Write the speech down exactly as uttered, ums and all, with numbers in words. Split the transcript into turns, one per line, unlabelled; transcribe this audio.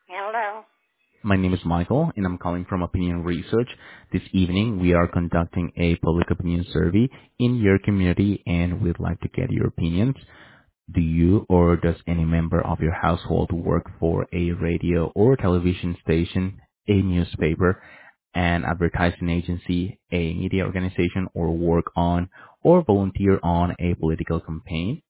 Hello.
My name is Michael, and I'm calling from Opinion Research. This evening, we are conducting a public opinion survey in your community, and we'd like to get your opinions. Do you or does any member of your household work for a radio or television station, a newspaper, an advertising agency, a media organization, or work on or volunteer on a political campaign?